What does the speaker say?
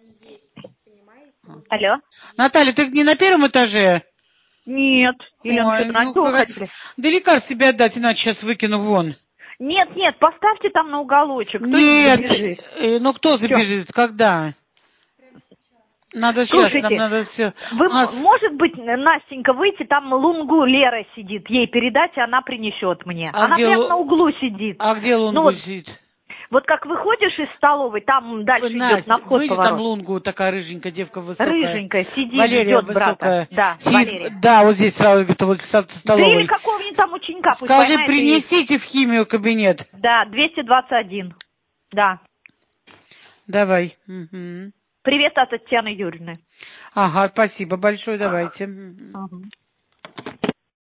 Алло. Наталья, ты не на первом этаже? Нет. Или Ой, что-то на ну, что вы хотели? да лекарств себе отдать, иначе сейчас выкину вон. Нет, поставьте там на уголочек. Кто-нибудь Нет, забежит. ну кто Всё. забежит, когда? Надо сейчас, нам Слушайте, надо все. вы, может быть, Настенька, выйти, там Лунгу Лера сидит, ей передать, и она принесет мне. А Она где прямо на углу сидит. А где Ну Лунгу сидит? вот как выходишь из столовой, там дальше идет на Настя, вход выйди, там поворот. Лунгу, такая рыженькая девка высокая. Рыженькая сидит, Валерия ждет брата. высокая. Да, Сидит, Валерия. да, вот здесь сразу где-то вот в Да или столовой. какого-нибудь там ученика пусть Скажи, поймает и... принесите в химию кабинет. Да, 221. Да. Давай. Угу. Привет от Татьяны Юрьевны. Ага, спасибо большое, давайте. Ага.